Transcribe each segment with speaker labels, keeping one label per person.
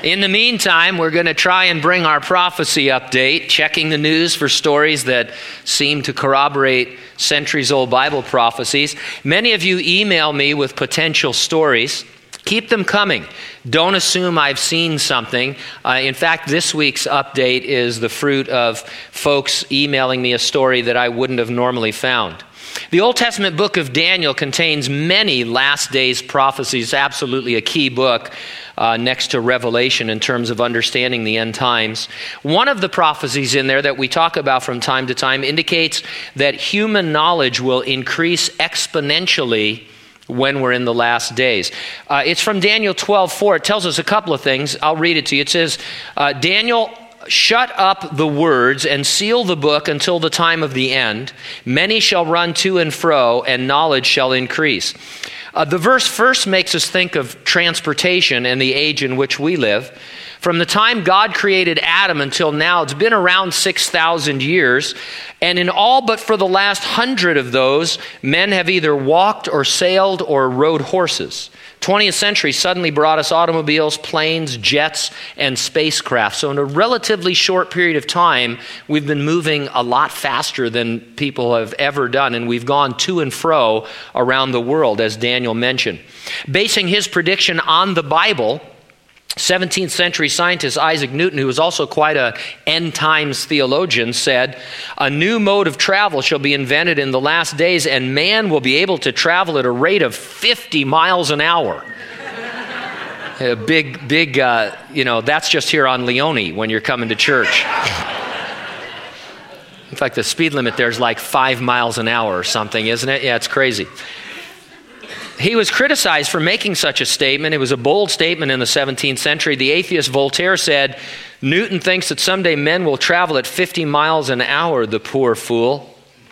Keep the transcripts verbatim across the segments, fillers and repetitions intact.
Speaker 1: In the meantime, we're going to try and bring our prophecy update, checking the news for stories that seem to corroborate centuries-old Bible prophecies. Many of you email me with potential stories. Keep them coming. Don't assume I've seen something. Uh, in fact, this week's update is the fruit of folks emailing me a story that I wouldn't have normally found. The Old Testament book of Daniel contains many last days prophecies, absolutely a key book uh, next to Revelation in terms of understanding the end times. One of the prophecies in there that we talk about from time to time indicates that human knowledge will increase exponentially when we're in the last days. Uh, it's from Daniel twelve four. It tells us a couple of things. I'll read it to you. It says, uh, Daniel, shut up the words and seal the book until the time of the end. Many shall run to and fro, and knowledge shall increase. Uh, the verse first makes us think of transportation and the age in which we live. From the time God created Adam until now, it's been around six thousand years. And in all but for the last hundred of those, men have either walked or sailed or rode horses. twentieth century suddenly brought us automobiles, planes, jets, and spacecraft. So in a relatively short period of time, we've been moving a lot faster than people have ever done, and we've gone to and fro around the world, as Daniel mentioned. Basing his prediction on the Bible, seventeenth century scientist Isaac Newton, who was also quite an end times theologian, said, a new mode of travel shall be invented in the last days, and man will be able to travel at a rate of fifty miles an hour. A big, big, uh, you know, that's just here on Leone when you're coming to church. In fact, the speed limit there is like five miles an hour or something, isn't it? Yeah, it's crazy. He was criticized for making such a statement. It was a bold statement in the seventeenth century. The atheist Voltaire said, Newton thinks that someday men will travel at fifty miles an hour, the poor fool.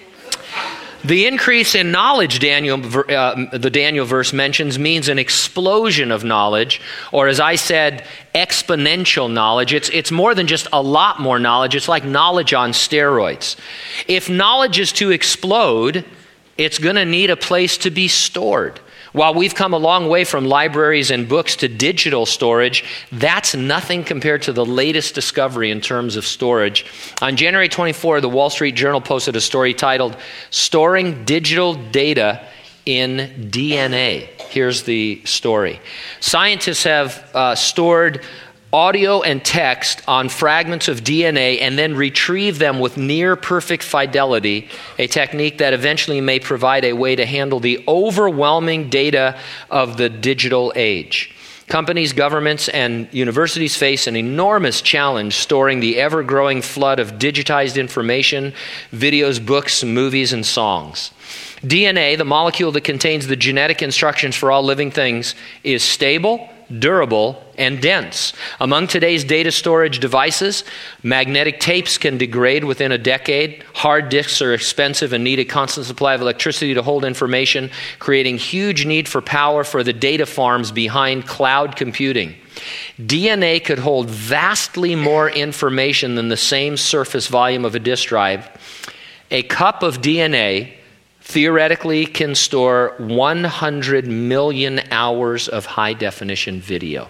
Speaker 1: The increase in knowledge Daniel, uh, the Daniel verse mentions means an explosion of knowledge, or as I said, exponential knowledge. It's, it's more than just a lot more knowledge. It's like knowledge on steroids. If knowledge is to explode, it's going to need a place to be stored. While we've come a long way from libraries and books to digital storage, that's nothing compared to the latest discovery in terms of storage. On January twenty-fourth, the Wall Street Journal posted a story titled, Storing Digital Data in D N A. Here's the story. Scientists have uh, stored audio and text on fragments of D N A and then retrieve them with near perfect fidelity, a technique that eventually may provide a way to handle the overwhelming data of the digital age. Companies, governments, and universities face an enormous challenge storing the ever-growing flood of digitized information, videos, books, movies, and songs. D N A, the molecule that contains the genetic instructions for all living things, is stable, durable, and dense. Among today's data storage devices, magnetic tapes can degrade within a decade. Hard disks are expensive and need a constant supply of electricity to hold information, creating huge need for power for the data farms behind cloud computing. D N A could hold vastly more information than the same surface volume of a disk drive. A cup of D N A theoretically can store one hundred million hours of high-definition video.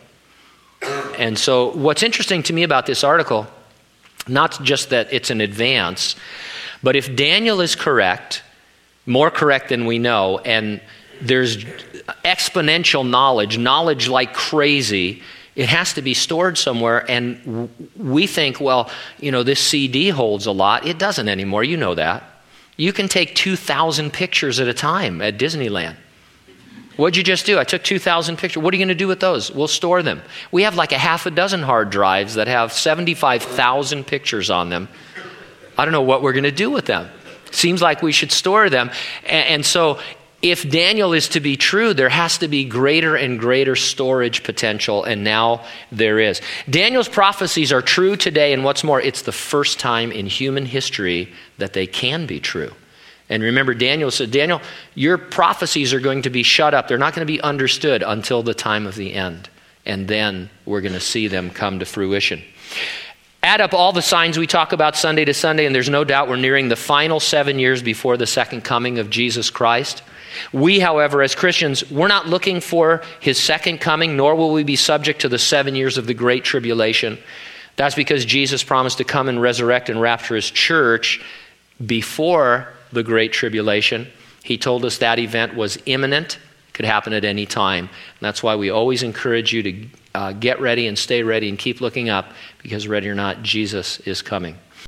Speaker 1: And so what's interesting to me about this article, not just that it's an advance, but if Daniel is correct, more correct than we know, and there's exponential knowledge, knowledge like crazy, it has to be stored somewhere, and we think, well, you know, this C D holds a lot. It doesn't anymore, you know that. You can take two thousand pictures at a time at Disneyland. What'd you just do? I took two thousand pictures. What are you going to do with those? We'll store them. We have like a half a dozen hard drives that have seventy-five thousand pictures on them. I don't know what we're going to do with them. Seems like we should store them. And so if Daniel is to be true, there has to be greater and greater storage potential, and now there is. Daniel's prophecies are true today, and what's more, it's the first time in human history that they can be true. And remember, Daniel said, Daniel, your prophecies are going to be shut up. They're not going to be understood until the time of the end, and then we're going to see them come to fruition. Add up all the signs we talk about Sunday to Sunday, and there's no doubt we're nearing the final seven years before the second coming of Jesus Christ. We, however, as Christians, we're not looking for his second coming, nor will we be subject to the seven years of the Great Tribulation. That's because Jesus promised to come and resurrect and rapture his church before the Great Tribulation. He told us that event was imminent, could happen at any time. And that's why we always encourage you to uh, get ready and stay ready and keep looking up, because ready or not, Jesus is coming.